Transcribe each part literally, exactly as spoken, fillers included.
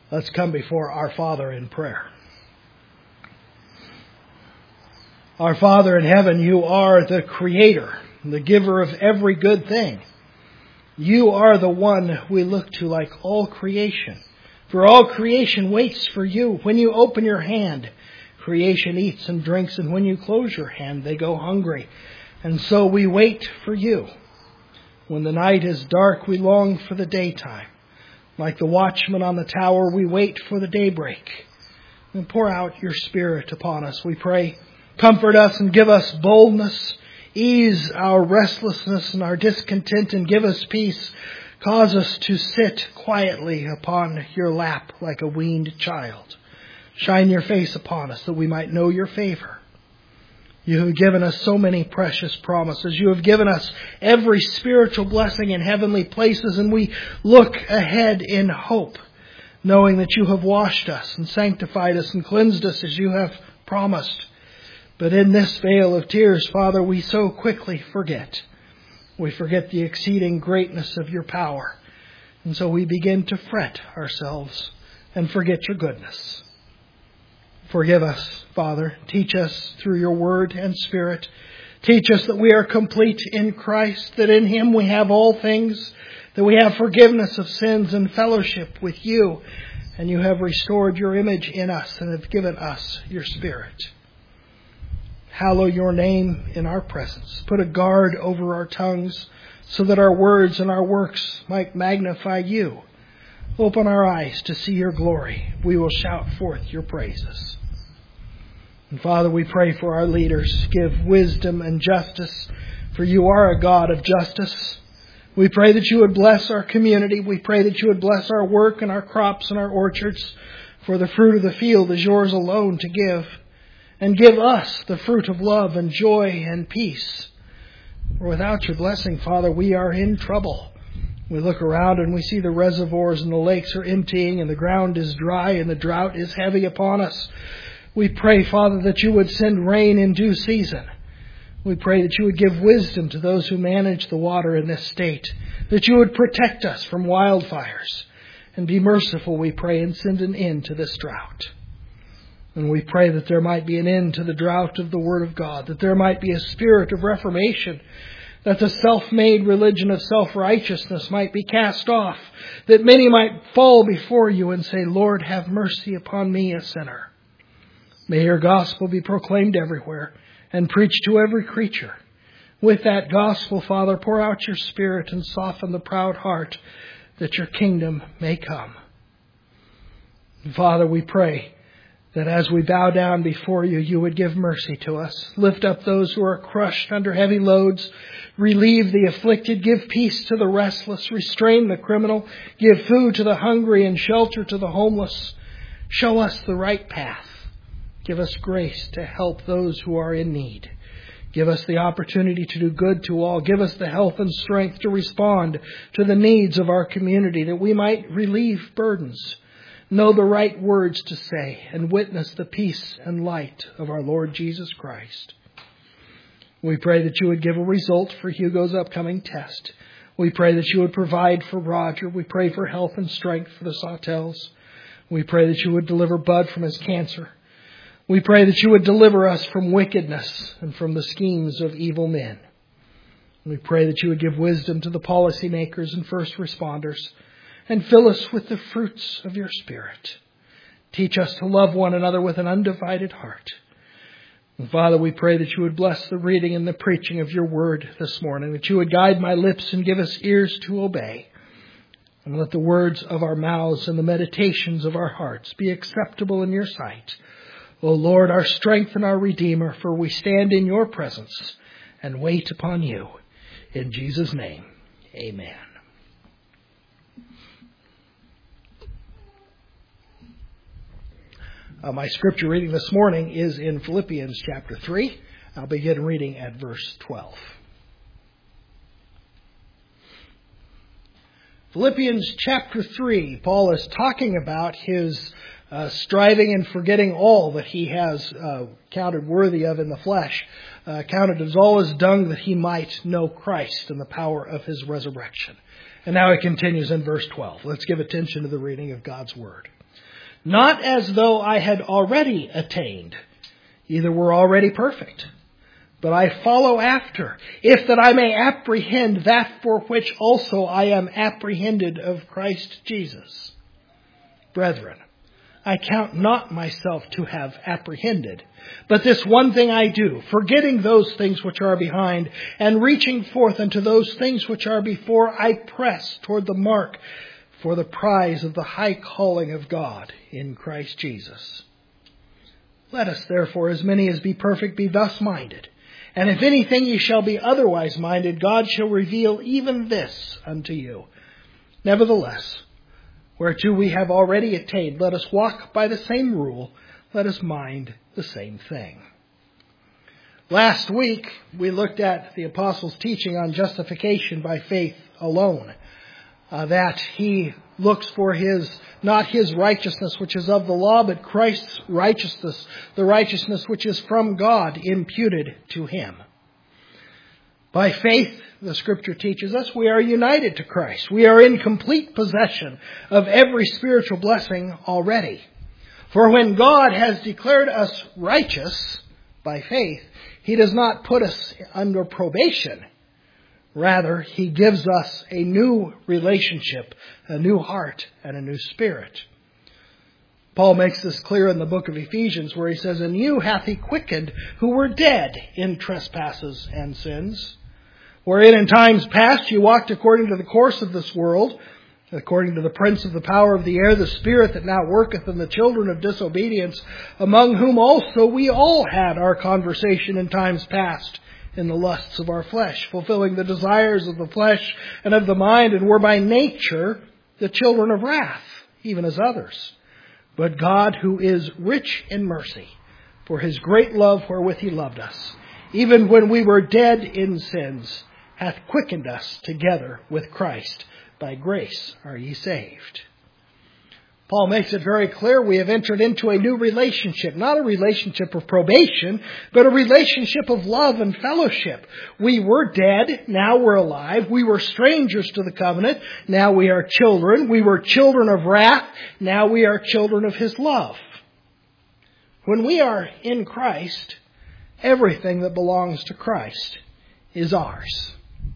Let's come before our Father in prayer. Our Father in heaven, you are the Creator, the giver of every good thing. You are the one we look to like all creation. For all creation waits for you. When you open your hand, creation eats and drinks, and when you close your hand, they go hungry. And so we wait for you. When the night is dark, we long for the daytime. Like the watchman on the tower, we wait for the daybreak. And pour out your Spirit upon us, we pray. Comfort us and give us boldness. Ease our restlessness and our discontent and give us peace. Cause us to sit quietly upon your lap like a weaned child. Shine your face upon us that we might know your favor. You have given us so many precious promises. You have given us every spiritual blessing in heavenly places, and we look ahead in hope, knowing that you have washed us and sanctified us and cleansed us as you have promised. But in this vale of tears, Father, we so quickly forget. We forget the exceeding greatness of your power. And so we begin to fret ourselves and forget your goodness. Forgive us, Father. Teach us through your word and Spirit. Teach us that we are complete in Christ, that in Him we have all things, that we have forgiveness of sins and fellowship with you, and you have restored your image in us and have given us your Spirit. Hallow your name in our presence. Put a guard over our tongues so that our words and our works might magnify you. Open our eyes to see your glory. We will shout forth your praises. And Father, we pray for our leaders. Give wisdom and justice, for you are a God of justice. We pray that you would bless our community. We pray that you would bless our work and our crops and our orchards, for the fruit of the field is yours alone to give. And give us the fruit of love and joy and peace. For without your blessing, Father, we are in trouble. We look around and we see the reservoirs and the lakes are emptying and the ground is dry and the drought is heavy upon us. We pray, Father, that you would send rain in due season. We pray that you would give wisdom to those who manage the water in this state. That you would protect us from wildfires. And be merciful, we pray, and send an end to this drought. And we pray that there might be an end to the drought of the Word of God, that there might be a spirit of reformation, that the self-made religion of self-righteousness might be cast off, that many might fall before you and say, Lord, have mercy upon me, a sinner. May your gospel be proclaimed everywhere and preached to every creature. With that gospel, Father, pour out your Spirit and soften the proud heart, that your kingdom may come. And Father, we pray that as we bow down before you, you would give mercy to us. Lift up those who are crushed under heavy loads. Relieve the afflicted. Give peace to the restless. Restrain the criminal. Give food to the hungry and shelter to the homeless. Show us the right path. Give us grace to help those who are in need. Give us the opportunity to do good to all. Give us the health and strength to respond to the needs of our community, that we might relieve burdens, know the right words to say, and witness the peace and light of our Lord Jesus Christ. We pray that you would give a result for Hugo's upcoming test. We pray that you would provide for Roger. We pray for health and strength for the Sawtells. We pray that you would deliver Bud from his cancer. We pray that you would deliver us from wickedness and from the schemes of evil men. We pray that you would give wisdom to the policymakers and first responders, and fill us with the fruits of your Spirit. Teach us to love one another with an undivided heart. And Father, we pray that you would bless the reading and the preaching of your word this morning, that you would guide my lips and give us ears to obey. And let the words of our mouths and the meditations of our hearts be acceptable in your sight. O Lord, our strength and our Redeemer, for we stand in your presence and wait upon you. In Jesus' name, amen. Uh, my scripture reading this morning is in Philippians chapter three. I'll begin reading at verse twelve. Philippians chapter three, Paul is talking about his uh, striving and forgetting all that he has uh, counted worthy of in the flesh, uh, counted as all as dung that he might know Christ and the power of his resurrection. And now it continues in verse twelve. Let's give attention to the reading of God's Word. not as though I had already attained, either were already perfect, but I follow after, if that I may apprehend that for which also I am apprehended of Christ Jesus. Brethren, I count not myself to have apprehended, but this one thing I do, forgetting those things which are behind, and reaching forth unto those things which are before, I press toward the mark for the prize of the high calling of God in Christ Jesus. Let us therefore, as many as be perfect, be thus minded. And if anything ye shall be otherwise minded, God shall reveal even this unto you. Nevertheless, whereto we have already attained, let us walk by the same rule, let us mind the same thing. Last week, we looked at the apostles' teaching on justification by faith alone. Uh, that he looks for his, not his righteousness which is of the law, but Christ's righteousness, the righteousness which is from God imputed to him. By faith, the Scripture teaches us, we are united to Christ. We are in complete possession of every spiritual blessing already. For when God has declared us righteous by faith, He does not put us under probation. Rather, He gives us a new relationship, a new heart, and a new spirit. Paul makes this clear in the book of Ephesians, where he says, "And you hath He quickened, who were dead in trespasses and sins, wherein in times past you walked according to the course of this world, according to the prince of the power of the air, the spirit that now worketh in the children of disobedience, among whom also we all had our conversation in times past, in the lusts of our flesh, fulfilling the desires of the flesh and of the mind, and were by nature the children of wrath, even as others. But God, who is rich in mercy, for His great love wherewith He loved us, even when we were dead in sins, hath quickened us together with Christ. By grace are ye saved." Paul makes it very clear we have entered into a new relationship, not a relationship of probation, but a relationship of love and fellowship. We were dead, now we're alive. We were strangers to the covenant, now we are children. We were children of wrath, now we are children of His love. When we are in Christ, everything that belongs to Christ is ours.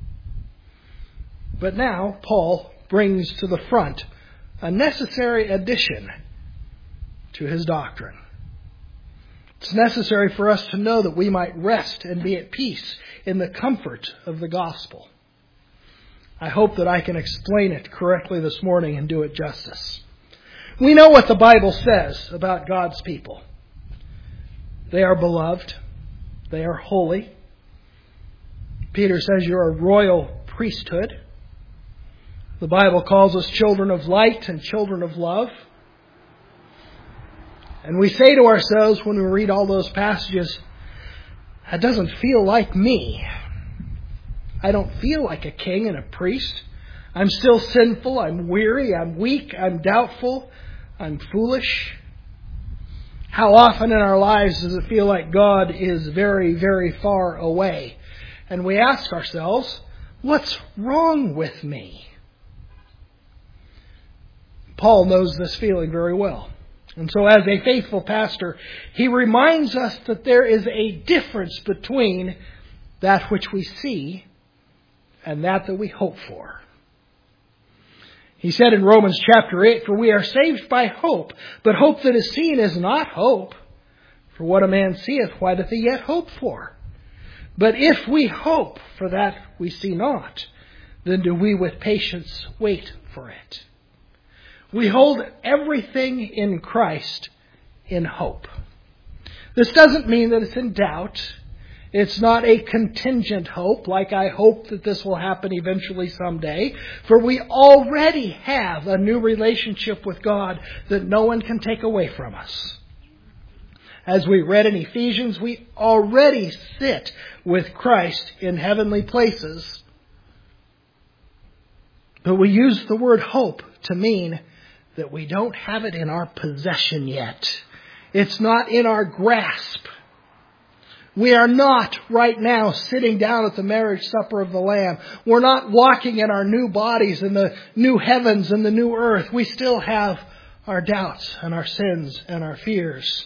But now Paul brings to the front a necessary addition to his doctrine. It's necessary for us to know that we might rest and be at peace in the comfort of the gospel. I hope that I can explain it correctly this morning and do it justice. We know what the Bible says about God's people. They are beloved. They are holy. Peter says you're a royal priesthood. The Bible calls us children of light and children of love. And we say to ourselves when we read all those passages, that doesn't feel like me. I don't feel like a king and a priest. I'm still sinful. I'm weary. I'm weak. I'm doubtful. I'm foolish. How often in our lives does it feel like God is very, very far away? And we ask ourselves, what's wrong with me? Paul knows this feeling very well. And so as a faithful pastor, he reminds us that there is a difference between that which we see and that that we hope for. He said in Romans chapter eight, "For we are saved by hope, but hope that is seen is not hope. For what a man seeth, why doth he yet hope for? But if we hope for that we see not, then do we with patience wait for it." We hold everything in Christ in hope. This doesn't mean that it's in doubt. It's not a contingent hope, like I hope that this will happen eventually someday. For we already have a new relationship with God that no one can take away from us. As we read in Ephesians, we already sit with Christ in heavenly places. But we use the word hope to mean that we don't have it in our possession yet. It's not in our grasp. We are not right now sitting down at the marriage supper of the Lamb. We're not walking in our new bodies in the new heavens and the new earth. We still have our doubts and our sins and our fears.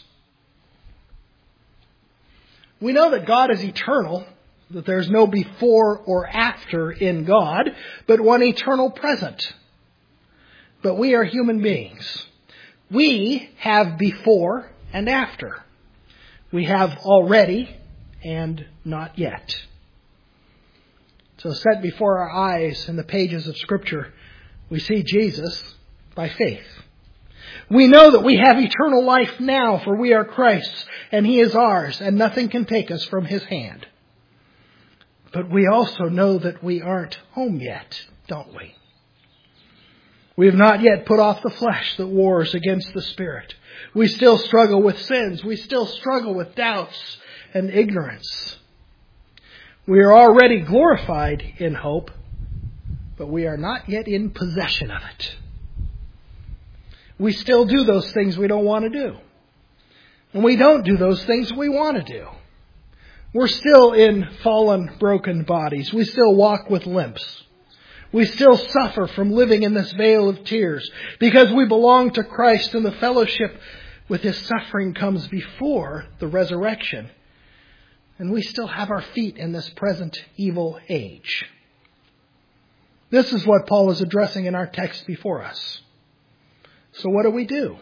We know that God is eternal, that there's no before or after in God, but one eternal present. But we are human beings. We have before and after. We have already and not yet. So set before our eyes in the pages of Scripture, we see Jesus by faith. We know that we have eternal life now, for we are Christ's, and He is ours, and nothing can take us from His hand. But we also know that we aren't home yet, don't we? We have not yet put off the flesh that wars against the Spirit. We still struggle with sins. We still struggle with doubts and ignorance. We are already glorified in hope, but we are not yet in possession of it. We still do those things we don't want to do. And we don't do those things we want to do. We're still in fallen, broken bodies. We still walk with limps. We still suffer from living in this vale of tears because we belong to Christ, and the fellowship with His suffering comes before the resurrection. And we still have our feet in this present evil age. This is what Paul is addressing in our text before us. So what do we do?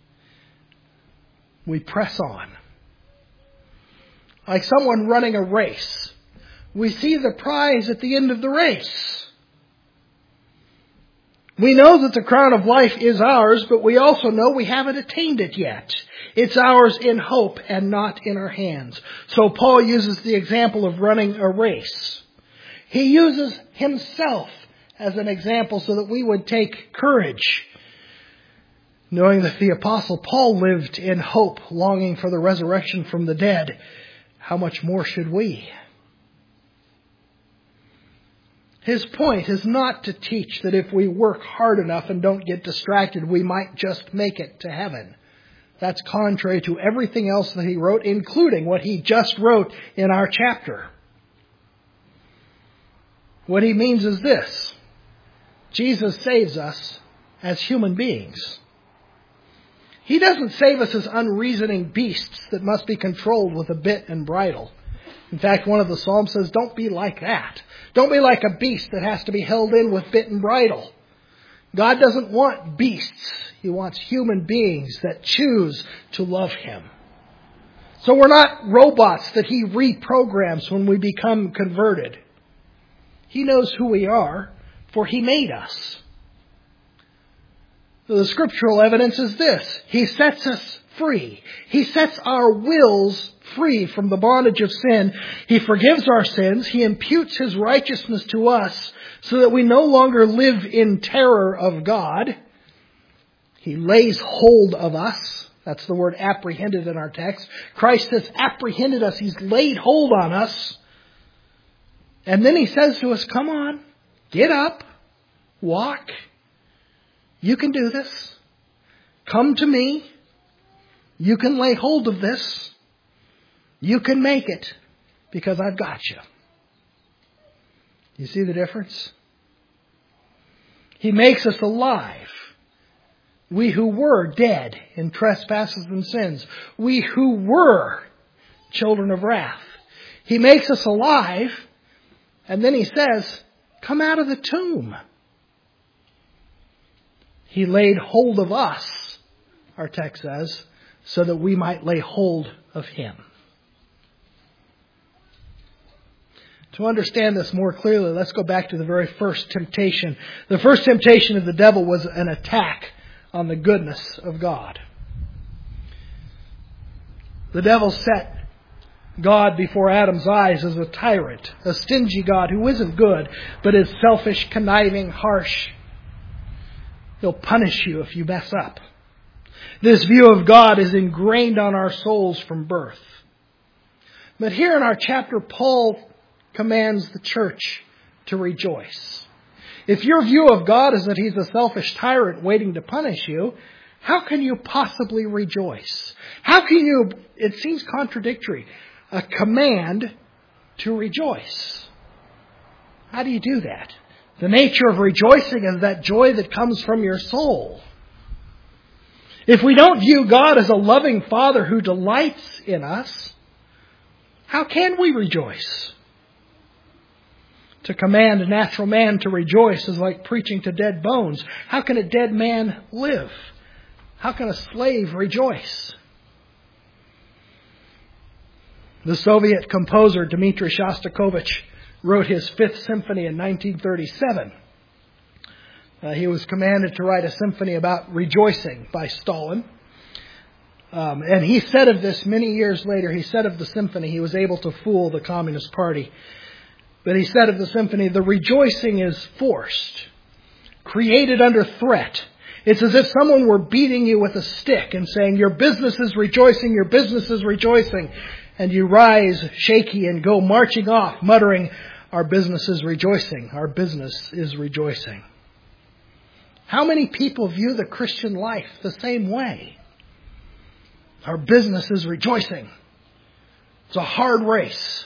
We press on. Like someone running a race. We see the prize at the end of the race. We know that the crown of life is ours, but we also know we haven't attained it yet. It's ours in hope and not in our hands. So Paul uses the example of running a race. He uses himself as an example so that we would take courage. Knowing that the Apostle Paul lived in hope, longing for the resurrection from the dead, how much more should we? His point is not to teach that if we work hard enough and don't get distracted, we might just make it to heaven. That's contrary to everything else that he wrote, including what he just wrote in our chapter. What he means is this: Jesus saves us as human beings. He doesn't save us as unreasoning beasts that must be controlled with a bit and bridle. In fact, one of the Psalms says, don't be like that. Don't be like a beast that has to be held in with bit and bridle. God doesn't want beasts. He wants human beings that choose to love Him. So we're not robots that He reprograms when we become converted. He knows who we are, for He made us. So the scriptural evidence is this: He sets us free. He sets our wills free from the bondage of sin. He forgives our sins. He imputes His righteousness to us so that we no longer live in terror of God. He lays hold of us. That's the word apprehended in our text. Christ has apprehended us. He's laid hold on us. And then He says to us, come on, get up, walk. You can do this. Come to me. You can lay hold of this. You can make it because I've got you. You see the difference? He makes us alive. We who were dead in trespasses and sins. We who were children of wrath. He makes us alive, and then He says, come out of the tomb. He laid hold of us, our text says, so that we might lay hold of Him. To understand this more clearly, let's go back to the very first temptation. The first temptation of the devil was an attack on the goodness of God. The devil set God before Adam's eyes as a tyrant, a stingy God who isn't good, but is selfish, conniving, harsh. He'll punish you if you mess up. This view of God is ingrained on our souls from birth. But here in our chapter, Paul commands the church to rejoice. If your view of God is that He's a selfish tyrant waiting to punish you, how can you possibly rejoice? How can you, it seems contradictory, a command to rejoice. How do you do that? The nature of rejoicing is that joy that comes from your soul. If we don't view God as a loving Father who delights in us, how can we rejoice? To command a natural man to rejoice is like preaching to dead bones. How can a dead man live? How can a slave rejoice? The Soviet composer Dmitri Shostakovich wrote his Fifth Symphony in nineteen thirty-seven. Uh, he was commanded to write a symphony about rejoicing by Stalin. Um, and he said of this many years later, he said of the symphony, he was able to fool the Communist Party. But he said of the symphony, the rejoicing is forced, created under threat. It's as if someone were beating you with a stick and saying, your business is rejoicing, your business is rejoicing. And you rise shaky and go marching off, muttering, our business is rejoicing, our business is rejoicing. How many people view the Christian life the same way? Our business is rejoicing. It's a hard race.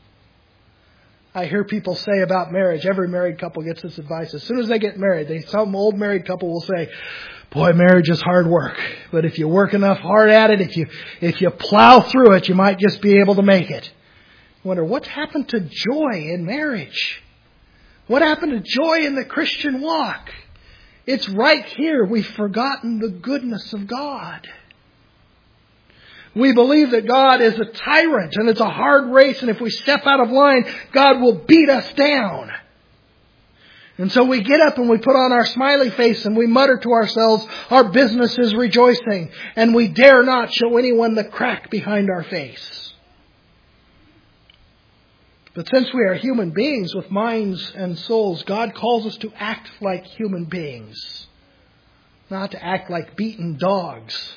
I hear people say about marriage, every married couple gets this advice. As soon as they get married, they, some old married couple will say, boy, marriage is hard work. But if you work enough hard at it, if you if you plow through it, you might just be able to make it. I wonder, what's happened to joy in marriage? What happened to joy in the Christian walk? It's right here. We've forgotten the goodness of God. We believe that God is a tyrant and it's a hard race, and if we step out of line, God will beat us down. And so we get up and we put on our smiley face and we mutter to ourselves, our business is rejoicing, and we dare not show anyone the crack behind our face. But since we are human beings with minds and souls, God calls us to act like human beings, not to act like beaten dogs.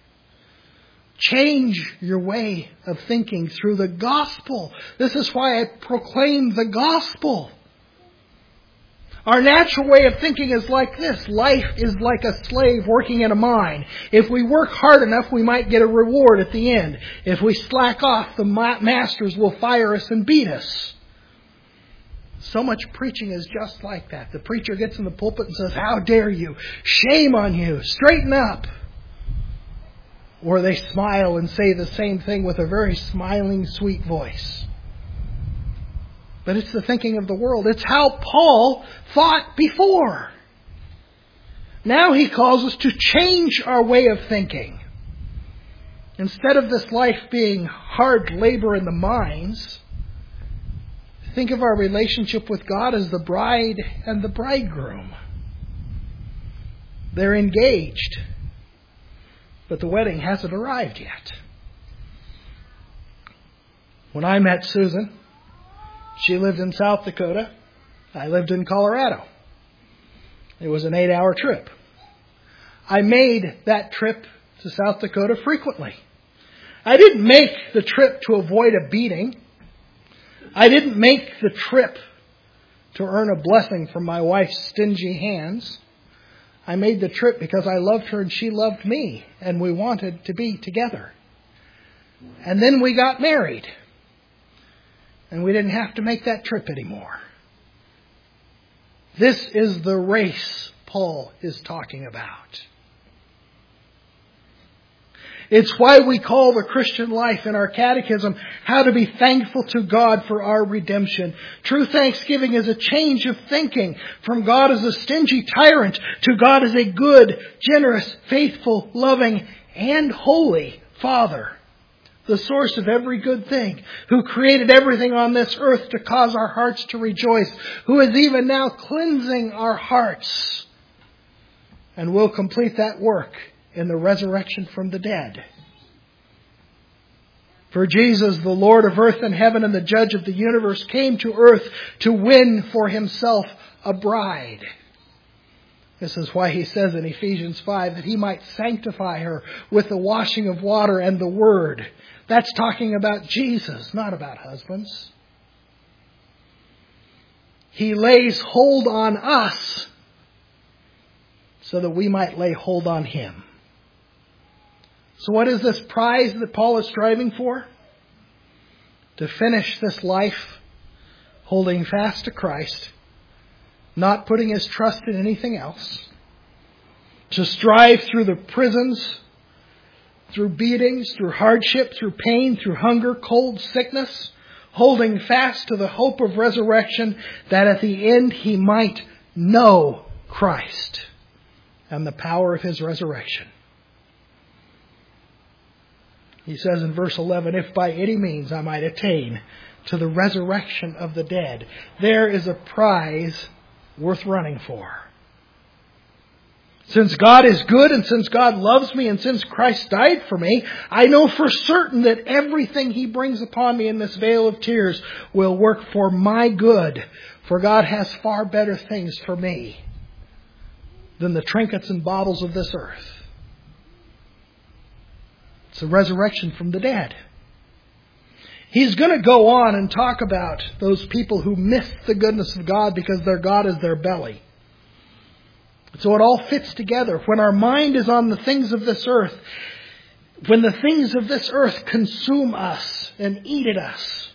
Change your way of thinking through the gospel. This is why I proclaim the gospel. Our natural way of thinking is like this. Life is like a slave working in a mine. If we work hard enough, we might get a reward at the end. If we slack off, the masters will fire us and beat us. So much preaching is just like that. The preacher gets in the pulpit and says, how dare you? Shame on you. Straighten up. Or they smile and say the same thing with a very smiling, sweet voice. But it's the thinking of the world. It's how Paul thought before. Now he calls us to change our way of thinking. Instead of this life being hard labor in the mines, think of our relationship with God as the bride and the bridegroom. They're engaged, but the wedding hasn't arrived yet. When I met Susan, she lived in South Dakota. I lived in Colorado. It was an eight-hour trip. I made that trip to South Dakota frequently. I didn't make the trip to avoid a beating. I didn't make the trip to earn a blessing from my wife's stingy hands. I made the trip because I loved her and she loved me, and we wanted to be together. And then we got married. And we didn't have to make that trip anymore. This is the race Paul is talking about. It's why we call the Christian life in our catechism how to be thankful to God for our redemption. True thanksgiving is a change of thinking from God as a stingy tyrant to God as a good, generous, faithful, loving, and holy Father. The source of every good thing, who created everything on this earth to cause our hearts to rejoice, who is even now cleansing our hearts, and will complete that work in the resurrection from the dead. For Jesus, the Lord of earth and heaven and the judge of the universe, came to earth to win for himself a bride. This is why he says in Ephesians five that he might sanctify her with the washing of water and the word. That's talking about Jesus, not about husbands. He lays hold on us so that we might lay hold on him. So what is this prize that Paul is striving for? To finish this life holding fast to Christ, not putting his trust in anything else, to strive through the prisons, through beatings, through hardship, through pain, through hunger, cold, sickness, holding fast to the hope of resurrection, that at the end he might know Christ and the power of his resurrection. He says in verse eleven, if by any means I might attain to the resurrection of the dead. There is a prize worth running for. Since God is good and since God loves me and since Christ died for me, I know for certain that everything he brings upon me in this vale of tears will work for my good. For God has far better things for me than the trinkets and baubles of this earth. It's a resurrection from the dead. He's going to go on and talk about those people who miss the goodness of God because their God is their belly. So it all fits together. When our mind is on the things of this earth, when the things of this earth consume us and eat at us,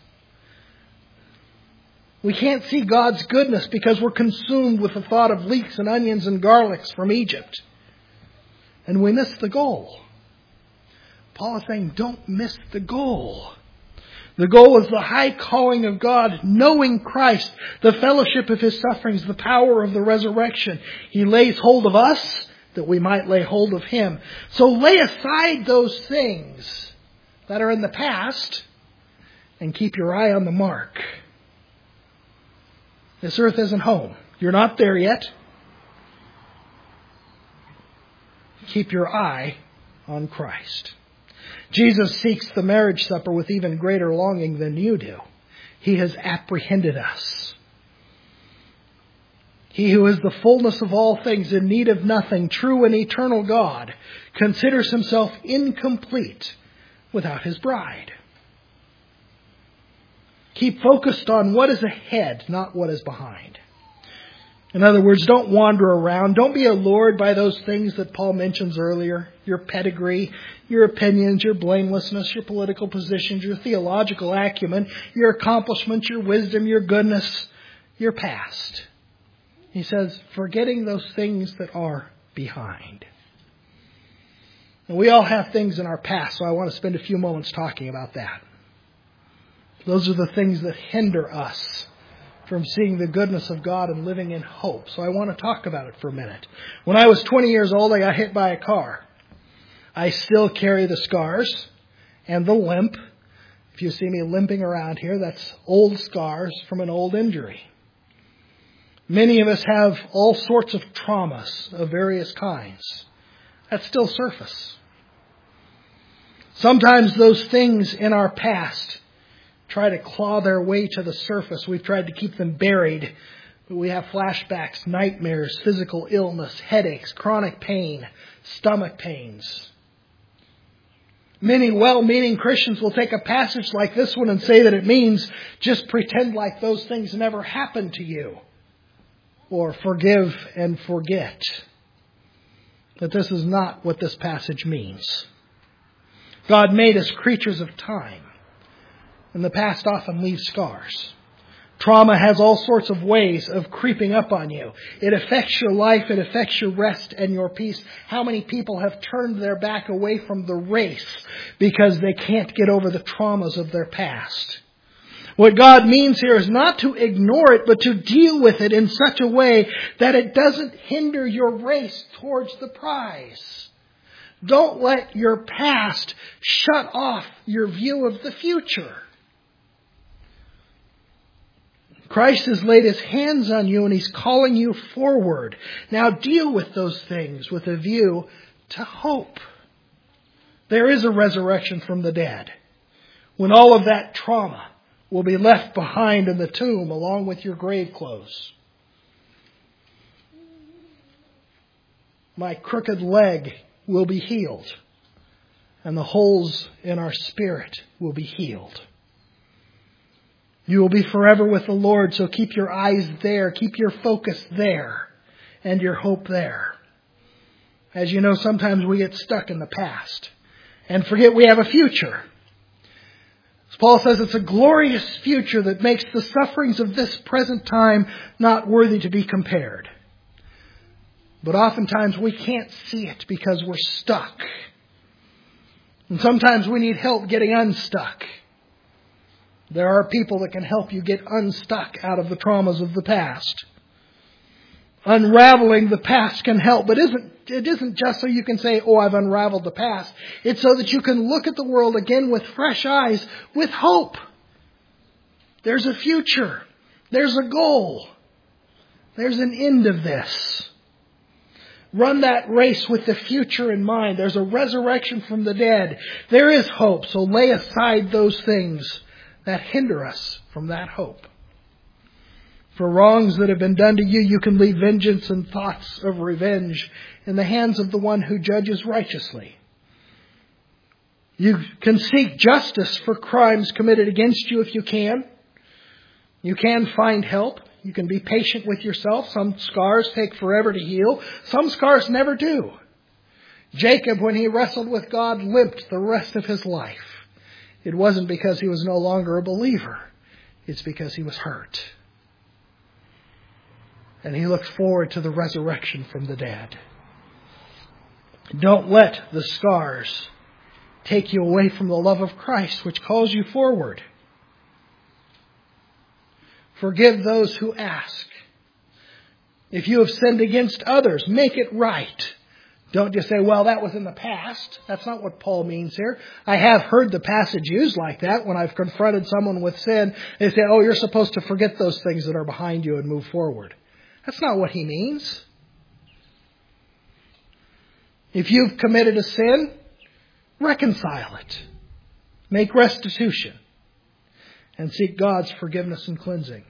we can't see God's goodness because we're consumed with the thought of leeks and onions and garlics from Egypt. And we miss the goal. Paul is saying, don't miss the goal. The goal is the high calling of God, knowing Christ, the fellowship of his sufferings, the power of the resurrection. He lays hold of us that we might lay hold of him. So lay aside those things that are in the past and keep your eye on the mark. This earth isn't home. You're not there yet. Keep your eye on Christ. Jesus seeks the marriage supper with even greater longing than you do. He has apprehended us. He who is the fullness of all things, in need of nothing, true and eternal God, considers himself incomplete without his bride. Keep focused on what is ahead, not what is behind. In other words, don't wander around. Don't be allured by those things that Paul mentions earlier. Your pedigree, your opinions, your blamelessness, your political positions, your theological acumen, your accomplishments, your wisdom, your goodness, your past. He says, forgetting those things that are behind. And we all have things in our past, so I want to spend a few moments talking about that. Those are the things that hinder us from seeing the goodness of God and living in hope. So I want to talk about it for a minute. When I was twenty years old, I got hit by a car. I still carry the scars and the limp. If you see me limping around here, that's old scars from an old injury. Many of us have all sorts of traumas of various kinds that still surface. Sometimes those things in our past try to claw their way to the surface. We've tried to keep them buried. But we have flashbacks, nightmares, physical illness, headaches, chronic pain, stomach pains. Many well-meaning Christians will take a passage like this one and say that it means just pretend like those things never happened to you. Or forgive and forget. But this is not what this passage means. God made us creatures of time. And the past often leaves scars. Trauma has all sorts of ways of creeping up on you. It affects your life. It affects your rest and your peace. How many people have turned their back away from the race because they can't get over the traumas of their past? What God means here is not to ignore it, but to deal with it in such a way that it doesn't hinder your race towards the prize. Don't let your past shut off your view of the future. Christ has laid his hands on you and he's calling you forward. Now deal with those things with a view to hope. There is a resurrection from the dead. When all of that trauma will be left behind in the tomb along with your grave clothes. My crooked leg will be healed. And the holes in our spirit will be healed. You will be forever with the Lord, so keep your eyes there. Keep your focus there and your hope there. As you know, sometimes we get stuck in the past and forget we have a future. As Paul says, it's a glorious future that makes the sufferings of this present time not worthy to be compared. But oftentimes we can't see it because we're stuck. And sometimes we need help getting unstuck. There are people that can help you get unstuck out of the traumas of the past. Unraveling the past can help, but isn't, it isn't just so you can say, oh, I've unraveled the past. It's so that you can look at the world again with fresh eyes, with hope. There's a future. There's a goal. There's an end of this. Run that race with the future in mind. There's a resurrection from the dead. There is hope, so lay aside those things that hinder us from that hope. For wrongs that have been done to you, you can leave vengeance and thoughts of revenge in the hands of the one who judges righteously. You can seek justice for crimes committed against you if you can. You can find help. You can be patient with yourself. Some scars take forever to heal. Some scars never do. Jacob, when he wrestled with God, limped the rest of his life. It wasn't because he was no longer a believer. It's because he was hurt. And he looked forward to the resurrection from the dead. Don't let the scars take you away from the love of Christ, which calls you forward. Forgive those who ask. If you have sinned against others, make it right. Don't just say, well, that was in the past. That's not what Paul means here. I have heard the passage used like that when I've confronted someone with sin. They say, oh, you're supposed to forget those things that are behind you and move forward. That's not what he means. If you've committed a sin, reconcile it. Make restitution. And seek God's forgiveness and cleansing.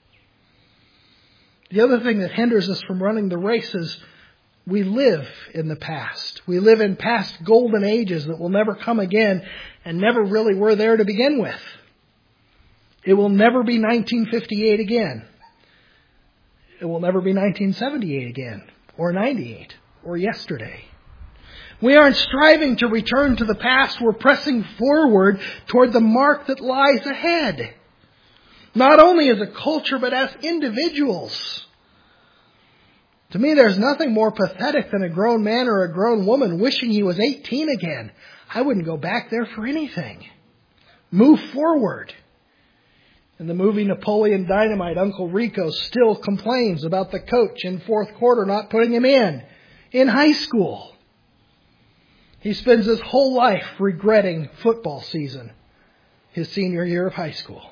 The other thing that hinders us from running the race is we live in the past. We live in past golden ages that will never come again and never really were there to begin with. It will never be nineteen fifty-eight again. It will never be nineteen seventy-eight again, or ninety-eight, or yesterday. We aren't striving to return to the past. We're pressing forward toward the mark that lies ahead. Not only as a culture, but as individuals. To me, there's nothing more pathetic than a grown man or a grown woman wishing he was eighteen again. I wouldn't go back there for anything. Move forward. In the movie Napoleon Dynamite, Uncle Rico still complains about the coach in fourth quarter not putting him in, in high school. He spends his whole life regretting football season, his senior year of high school.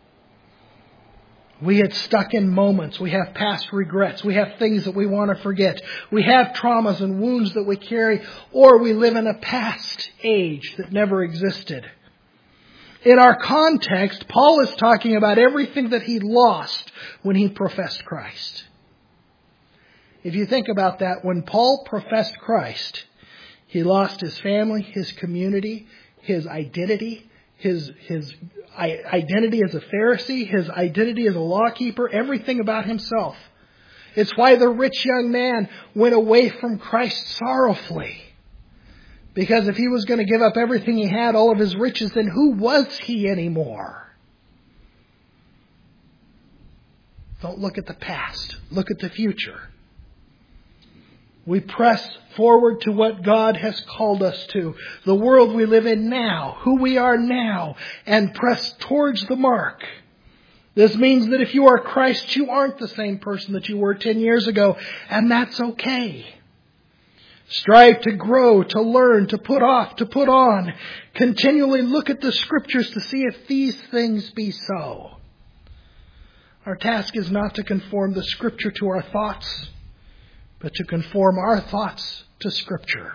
We get stuck in moments. We have past regrets. We have things that we want to forget. We have traumas and wounds that we carry, or we live in a past age that never existed. In our context, Paul is talking about everything that he lost when he professed Christ. If you think about that, when Paul professed Christ, he lost his family, his community, his identity, his his identity as a Pharisee, his identity as a lawkeeper, everything about himself. It's why the rich young man went away from Christ sorrowfully. Because if he was going to give up everything he had, all of his riches, then who was he anymore? Don't look at the past. Look at the future. We press forward to what God has called us to, the world we live in now, who we are now, and press towards the mark. This means that if you are Christ, you aren't the same person that you were ten years ago, and that's okay. Strive to grow, to learn, to put off, to put on. Continually look at the Scriptures to see if these things be so. Our task is not to conform the Scripture to our thoughts, but to conform our thoughts to Scripture.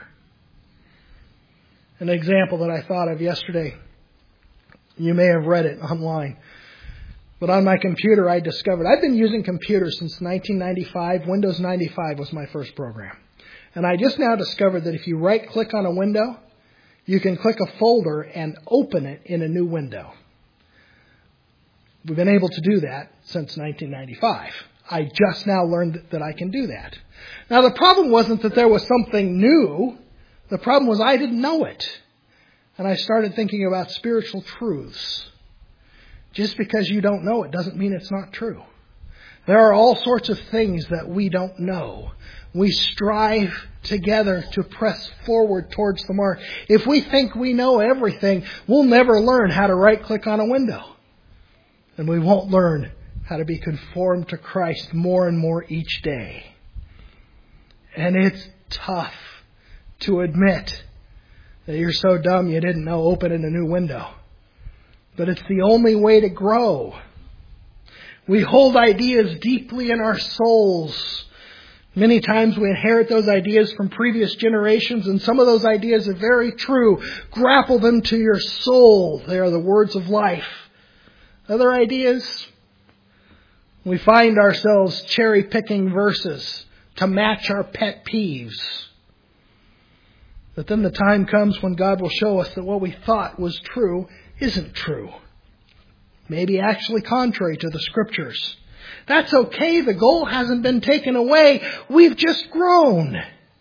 An example that I thought of yesterday, you may have read it online, but on my computer I discovered, I've been using computers since nineteen ninety-five. Windows ninety-five was my first program. And I just now discovered that if you right-click on a window, you can click a folder and open it in a new window. We've been able to do that since nineteen ninety-five. I just now learned that I can do that. Now, the problem wasn't that there was something new. The problem was I didn't know it. And I started thinking about spiritual truths. Just because you don't know it doesn't mean it's not true. There are all sorts of things that we don't know. We strive together to press forward towards the mark. If we think we know everything, we'll never learn how to right-click on a window. And we won't learn how to be conformed to Christ more and more each day. And it's tough to admit that you're so dumb you didn't know opening a new window. But it's the only way to grow. We hold ideas deeply in our souls. Many times we inherit those ideas from previous generations, and some of those ideas are very true. Grapple them to your soul. They are the words of life. Other ideas, we find ourselves cherry-picking verses to match our pet peeves. But then the time comes when God will show us that what we thought was true isn't true. Maybe actually contrary to the Scriptures. That's okay. The goal hasn't been taken away. We've just grown.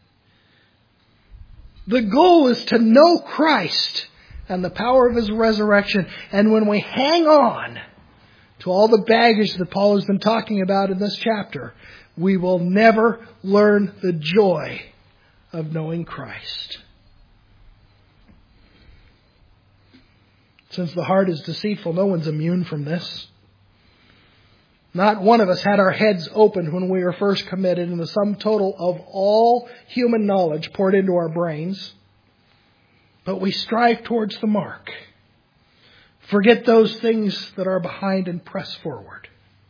The goal is to know Christ and the power of His resurrection. And when we hang on to all the baggage that Paul has been talking about in this chapter, we will never learn the joy of knowing Christ. Since the heart is deceitful, no one's immune from this. Not one of us had our heads opened when we were first committed, and the sum total of all human knowledge poured into our brains. But we strive towards the mark. Forget those things that are behind and press forward.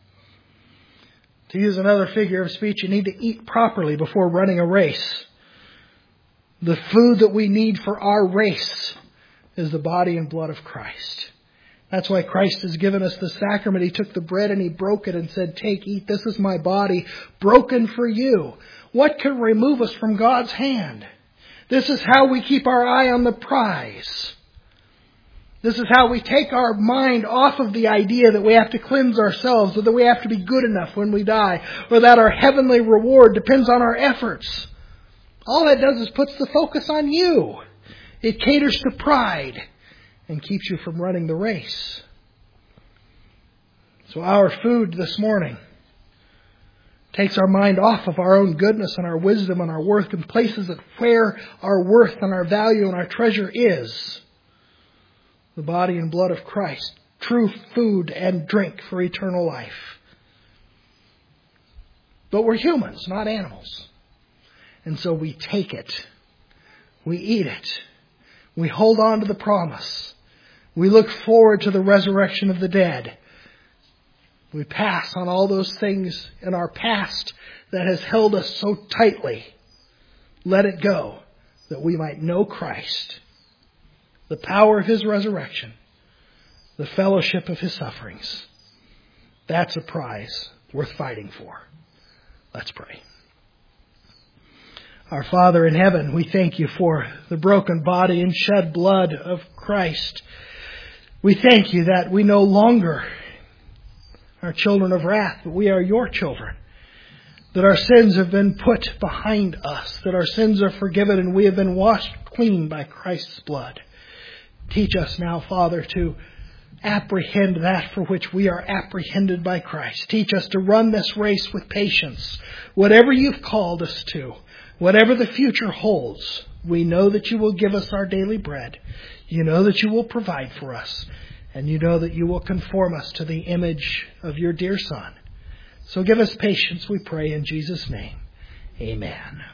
To use another figure of speech, you need to eat properly before running a race. The food that we need for our race is the body and blood of Christ. That's why Christ has given us the sacrament. He took the bread and He broke it and said, "Take, eat, this is my body broken for you." What can remove us from God's hand? This is how we keep our eye on the prize. This is how we take our mind off of the idea that we have to cleanse ourselves, or that we have to be good enough when we die, or that our heavenly reward depends on our efforts. All that does is puts the focus on you. It caters to pride and keeps you from running the race. So our food this morning takes our mind off of our own goodness and our wisdom and our worth, and places it where our worth and our value and our treasure is. The body and blood of Christ. True food and drink for eternal life. But we're humans, not animals. And so we take it. We eat it. We hold on to the promise. We look forward to the resurrection of the dead. We pass on all those things in our past that has held us so tightly. Let it go, that we might know Christ, the power of His resurrection, the fellowship of His sufferings. That's a prize worth fighting for. Let's pray. Our Father in heaven, we thank You for the broken body and shed blood of Christ. We thank You that we no longer are children of wrath, but we are Your children. That our sins have been put behind us, that our sins are forgiven, and we have been washed clean by Christ's blood. Teach us now, Father, to apprehend that for which we are apprehended by Christ. Teach us to run this race with patience. Whatever You've called us to, whatever the future holds, we know that You will give us our daily bread. You know that You will provide for us. And You know that You will conform us to the image of Your dear Son. So give us patience, we pray, in Jesus' name. Amen.